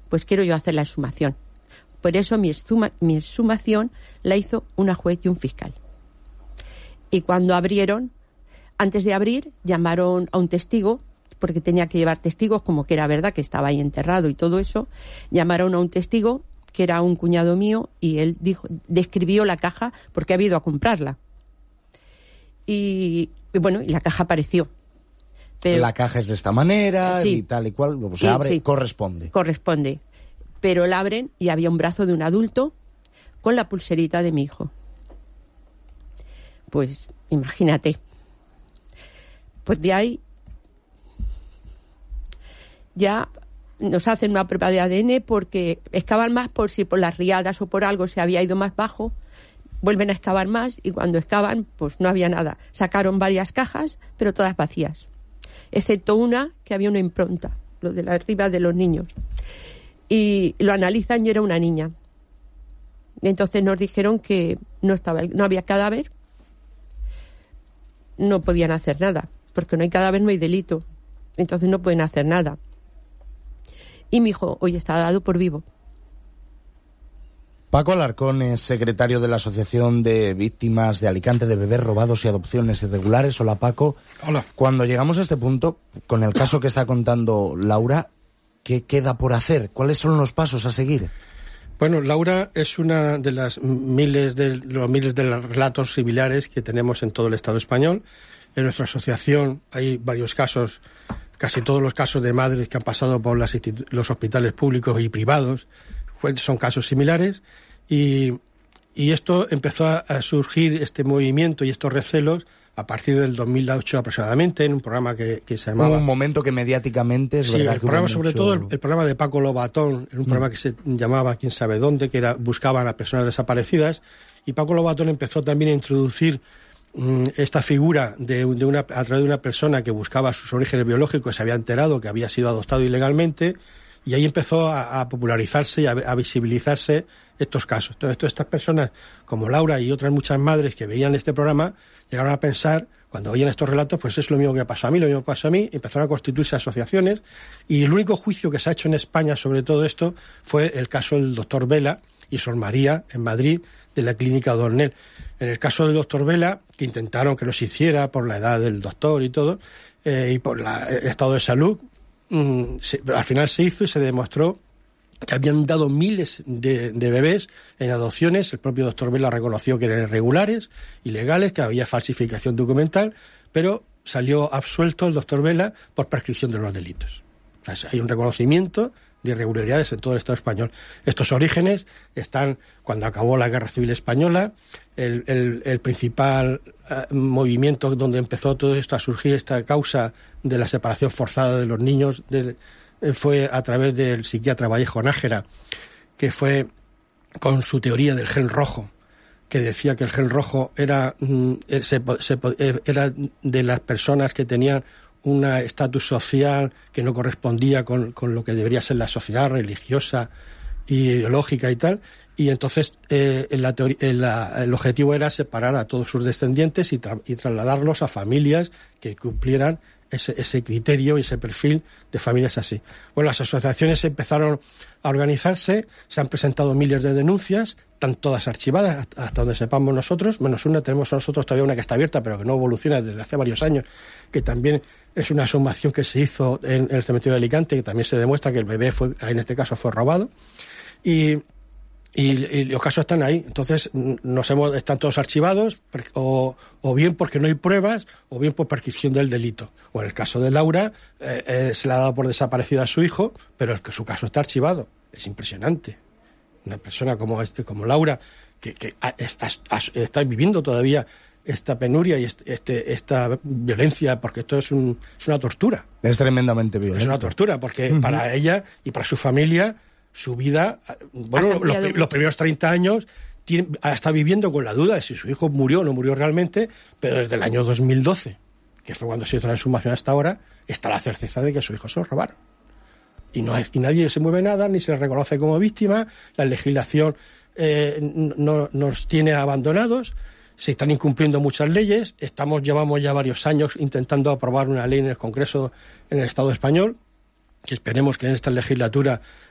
pues quiero yo hacer la exhumación. Por eso mi exhumación la hizo una juez y un fiscal. Y cuando abrieron, antes de abrir, llamaron a un testigo, porque tenía que llevar testigos, como que era verdad que estaba ahí enterrado y todo eso. Llamaron a un testigo, que era un cuñado mío, y él describió la caja, porque ha ido a comprarla. Y bueno, y la caja apareció. Pero, la caja es de esta manera, sí, y tal y cual, se abre, sí, corresponde. Corresponde. Pero la abren y había un brazo de un adulto con la pulserita de mi hijo. Pues imagínate. Pues de ahí ya nos hacen una prueba de ADN porque excavan más por si por las riadas o por algo se había ido más bajo. Vuelven a excavar más y cuando excavan pues no había nada. Sacaron varias cajas, pero todas vacías. Excepto una que había una impronta, lo de la arriba de los niños. Y lo analizan y era una niña. Entonces nos dijeron que no había cadáver, no podían hacer nada, porque no hay cadáver, no hay delito. Entonces no pueden hacer nada. Y mi hijo hoy está dado por vivo. Paco Alarcón es secretario de la Asociación de Víctimas de Alicante de Bebés Robados y Adopciones Irregulares. Hola, Paco. Hola. Cuando llegamos a este punto, con el caso que está contando Laura, ¿qué queda por hacer? ¿Cuáles son los pasos a seguir? Bueno, Laura es una de los miles de relatos similares que tenemos en todo el Estado español. En nuestra asociación hay varios casos, casi todos los casos de madres que han pasado por los hospitales públicos y privados son casos similares, y esto empezó a surgir, este movimiento y estos recelos, a partir del 2008 aproximadamente, en un programa que se llamaba... Un momento que mediáticamente es verdad el programa, sobre todo el programa de Paco Lobatón, en un programa que se llamaba Quién sabe dónde, que buscaban a personas desaparecidas, y Paco Lobatón empezó también a introducir esta figura a través de una persona que buscaba sus orígenes biológicos, se había enterado que había sido adoptado ilegalmente, y ahí empezó a popularizarse y a visibilizarse estos casos. Entonces, todas estas personas, como Laura y otras muchas madres que veían este programa, llegaron a pensar, cuando veían estos relatos, pues es lo mismo que pasó a mí, lo mismo que pasó a mí, empezaron a constituirse asociaciones, y el único juicio que se ha hecho en España sobre todo esto fue el caso del doctor Vela y Sor María, en Madrid, de la clínica O'Donnell. En el caso del doctor Vela, que intentaron que no se hiciera por la edad del doctor y todo, y por el estado de salud, al final se hizo y se demostró que habían dado miles de bebés en adopciones. El propio doctor Vela reconoció que eran irregulares, ilegales, que había falsificación documental, pero salió absuelto el doctor Vela por prescripción de los delitos. O sea, hay un reconocimiento de irregularidades en todo el Estado español. Estos orígenes están cuando acabó la Guerra Civil Española. El principal movimiento donde empezó todo esto a surgir, esta causa de la separación forzada de los niños, fue a través del psiquiatra Vallejo Nájera, que fue con su teoría del gen rojo, que decía que el gen rojo era de las personas que tenían un estatus social que no correspondía con lo que debería ser la sociedad religiosa y ideológica y tal, y entonces el objetivo era separar a todos sus descendientes y trasladarlos a familias que cumplieran ese criterio y ese perfil de familias así. Bueno, las asociaciones empezaron a organizarse, se han presentado miles de denuncias, están todas archivadas hasta donde sepamos nosotros, menos una. Tenemos nosotros todavía una que está abierta pero que no evoluciona desde hace varios años, que también es una exhumación que se hizo en el cementerio de Alicante, que también se demuestra que el bebé en este caso fue robado, y los casos están ahí. Entonces están todos archivados, o bien porque no hay pruebas, o bien por prescripción del delito. O en el caso de Laura, se le ha dado por desaparecida a su hijo, pero es que su caso está archivado. Es impresionante. Una persona como Laura, que está viviendo todavía esta penuria y esta violencia, porque esto es una tortura. Es tremendamente violento. Es una tortura, porque para ella y para su familia, su vida, bueno, los primeros 30 años está viviendo con la duda de si su hijo murió o no murió realmente, pero desde el año 2012, que fue cuando se hizo la exhumación hasta ahora, está la certeza de que su hijo se lo robaron. Y nadie se mueve nada, ni se reconoce como víctima, la legislación nos tiene abandonados, se están incumpliendo muchas leyes, llevamos ya varios años intentando aprobar una ley en el Congreso, en el Estado español, que esperemos que en esta legislatura